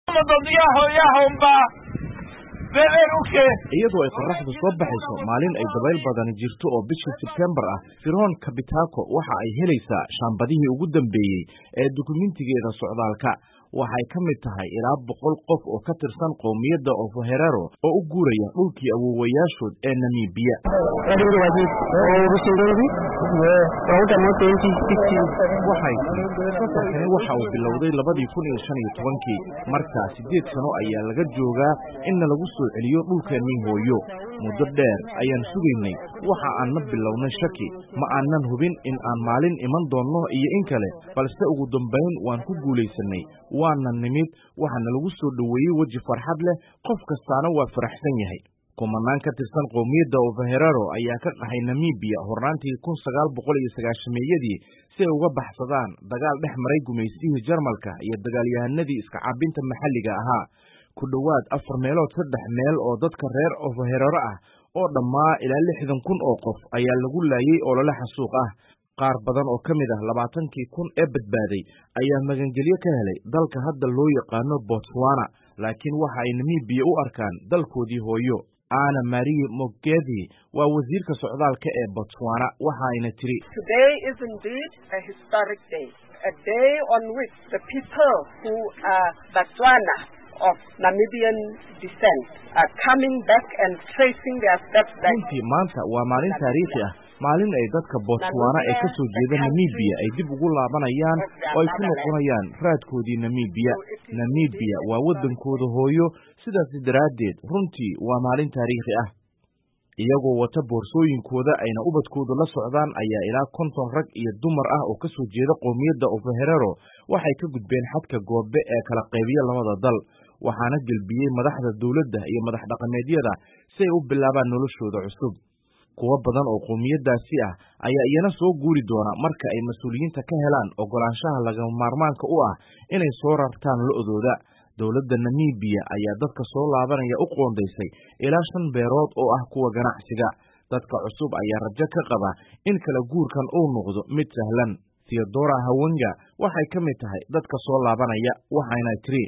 iyadoo ay qorraxdu soo baxayso maalin ay dabayl badani jirto oo bishii Sebtembar ah, Firon Kabitako waxa ay helaysaa shaambadihii ugu dambeeyey ee dukumentigeeda socdaalka. waxay ka mid tahay ilaa 100 qof oo ka tirsan qowmiyadda Ofoherero oo u guuraya dhulkii awoowayaashood ee Namibia. waxa uu bilowday 2015 markaa 8 sano ayaa laga joogaa in lagu soo celiyo dhulkeennii hooyo. muddo dheer ayaan sugaynay, waxa aan la bilownay shaki, ma aanan hubin in aan maalin iman doonno iyo in kale, balse ugu dambayn waan ku guulaysanay. waana nimid, waxaana lagu soo dhoweeyey weji farxad leh, qof kastaana waa faraxsan yahay. kumanaan ka tirsan qowmiyadda Ofoherero ayaa ka dhaxay Namibia hornaantii 1990-meeyadii si ay uga baxsadaan dagaal dhex maray gumaysihii Jarmalka iyo dagaalyahanadii iska caabinta maxalliga ahaa. ku dhowaad 4 meelood 3 meel oo dadka reer Ofoherero ah oo dhammaa ilaa 60,000 oo qof ayaa lagu laayay olole xasuuq ah. qaar badan oo ka mid ah 20,000 ee badbaaday ayaa magangelyo ka helay dalka hadda loo yaqaano Botswana, laakiin waxa ay Namibia u arkaan dalkoodii hooyo. Anna Marie Mogedi waa wasiirka socdaalka ee Botswana, waxa ayna tiri: Today is indeed a historic day, a day on which the people who are Botswana of Namibian descent are coming back and tracing their steps back. maanta waa maalin taariikhi ah, maalin ay dadka Botswana ee ka soo jeeda Namibia ay dib ugu laabanayaan oo ay ku noqonayaan raadkoodii Namibia. Namibia waa wadankooda hooyo, sidaas daraaddeed runtii waa maalin taariikhi ah. iyagoo wata boorsooyinkooda ayna ubadkooda la socdaan ayaa ilaa 50 rag iyo dumar ah oo ka soo jeeda qowmiyadda Ofoherero waxay ka gudbeen xadka goobe ee kala qaybiya labada dal, waxaana gelbiyey madaxda dawladda iyo madax dhaqameedyada si ay u bilaabaan noloshooda cusub. kuwa badan oo qowmiyaddaasi ah ayaa iyana soo guuri doona marka ay mas'uuliyiinta ka helaan ogolaanshaha lagama maarmaanka u ah inay soo rartaan lo'dooda. dawladda Namibia ayaa dadka soo laabanaya u qoondaysay ilaa 5 beerood oo ah kuwa ganacsiga. dadka cusub ayaa rajo ka qaba in kala guurkan uu noqdo mid sahlan. Theodora Hawenga waxay ka mid tahay dadka soo laabanaya, waxayna tiri: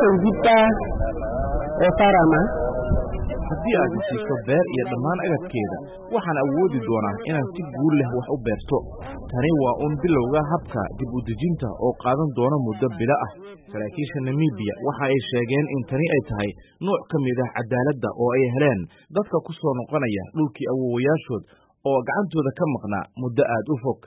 haddii aad siiso beer iyo dhammaan agabkeeda, waxaan awoodi doonaa inaan si guul leh wax u beerto. tani waa bilowga habka dib u dejinta oo qaadan doona muddo bilo ah. saraakiisha Namibia waxa ay sheegeen in tani ay tahay nooc ka mid ah cadaaladda oo ay heleen dadka ku soo noqonaya dhulkii awoowayaashood oo gacantooda ka maqnaa muddo aad u fog.